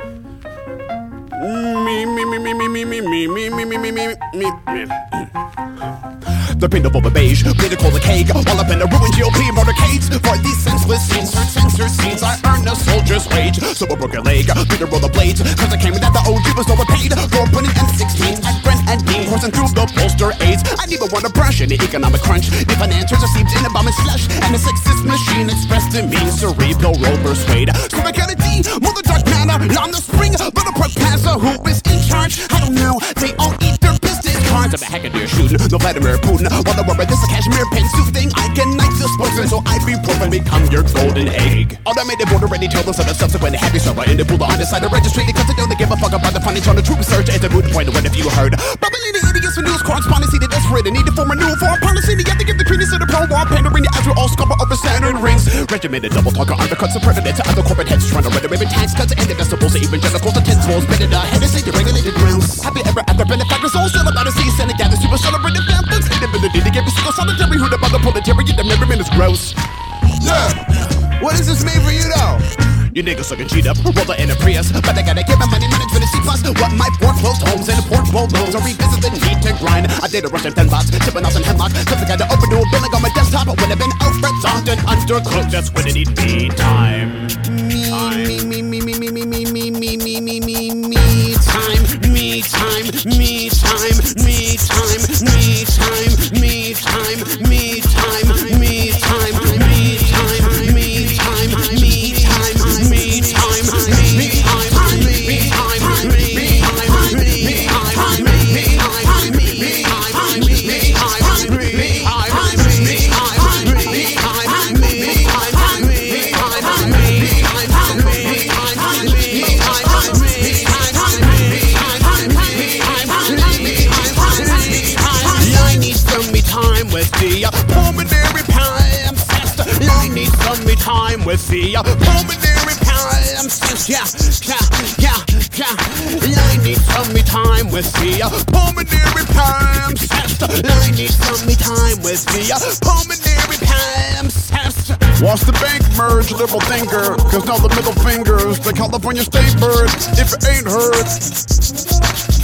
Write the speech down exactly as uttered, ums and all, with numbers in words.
Me, me, me, me, me, me, me, me, me, me, me, me, me, me, me. The paint of a beige, made to call the cake. All up in the ruined G O P motorcades. For these senseless scenes, hurt censor scenes, I earned a soldier's wage. So I broke a leg, beat the roller blades. Cause I came in that the O G was overpaid. Go putting M sixteens at Brent and Dean, coursing through the poster aids. I never want to brush any economic crunch. The financiers are seeped in a bomb and slush. And the sexist machine expressed in me, cerebral roll persuade. So I got a D, mother dark matter, on the spring. But a professor who is in charge, I don't know, they all eat their business cards. I'm a hacker deer shooting, no Vladimir Putin. While the rubber, this a cashmere pen suit thing. I can knife the spokesman, so ibuprofen become your golden egg. Automated border ready tell us of the subsequent happy server in the pool on the side of registry because they don't give a fuck about the funding on the true research. It's a moot point, what have you heard? Bubbling the idiots for news correspondency that desperate and need to form a new foreign policy. They have to give the credence to the pro-war pandering the as we're all scupper over Saturn rings. Regimented double talker undercuts the president to other corporate heads trying to run the ribbon tax cuts and the decibels to evangelical to ten swolls better the head and say the regulated grounds. Happy ever after benefactors all still about to see Senate gather super celebrated families. Inability to give a single solitary who the mother proletariat, the measurement is gross. Yeah, what is this made for you though? You niggas looking cheat up, roller in a Prius. But I gotta give my money management a C plus. What my four closed homes and portable loans. I revisit the need to grind. I did a rush of ten bots, tipping off some hemlock. Cause I got to open new billing on my desktop. When I've been overzonked and undercooked, that's when I need me time. Me, me, me, me, me, me, me, me, me, me, me, me, me time, me time, me time, me time, me time, me time, me time, me time, me time, me time, me time. Me time, me time, me time, me time, me time, me time, me time, me time, me I need some me time with the pulmonary palimpsest. I need some me time with the pulmonary palimpsest. Yeah, yeah, yeah, yeah. I need some me time with the pulmonary palimpsest. I need some me time with the pulmonary palimpsest. Watch the bank merge, liberal thinker. Cause now the middle fingers, the California state bird. If it ain't heard.